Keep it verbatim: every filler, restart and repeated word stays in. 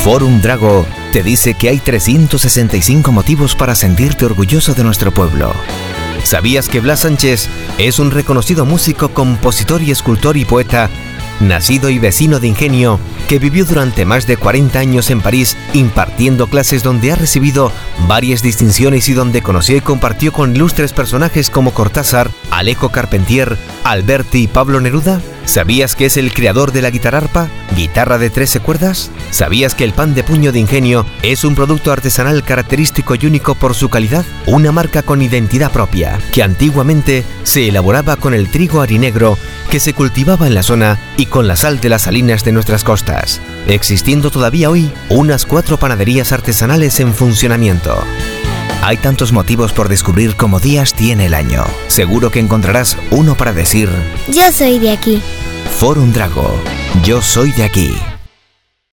Forum Drago te dice que hay trescientos sesenta y cinco motivos para sentirte orgulloso de nuestro pueblo. ¿Sabías que Blas Sánchez es un reconocido músico, compositor y escultor y poeta, nacido y vecino de Ingenio, que vivió durante más de cuarenta años en París impartiendo clases donde ha recibido varias distinciones y donde conoció y compartió con ilustres personajes como Cortázar, Alejo Carpentier, Alberti y Pablo Neruda? ¿Sabías que es el creador de la guitarrarpa, guitarra de trece cuerdas? ¿Sabías que el pan de puño de Ingenio es un producto artesanal característico y único por su calidad? Una marca con identidad propia, que antiguamente se elaboraba con el trigo harinegro que se cultivaba en la zona y con la sal de las salinas de nuestras costas, existiendo todavía hoy unas cuatro panaderías artesanales en funcionamiento. Hay tantos motivos por descubrir como días tiene el año. Seguro que encontrarás uno para decir: yo soy de aquí. Forum Drago, yo soy de aquí.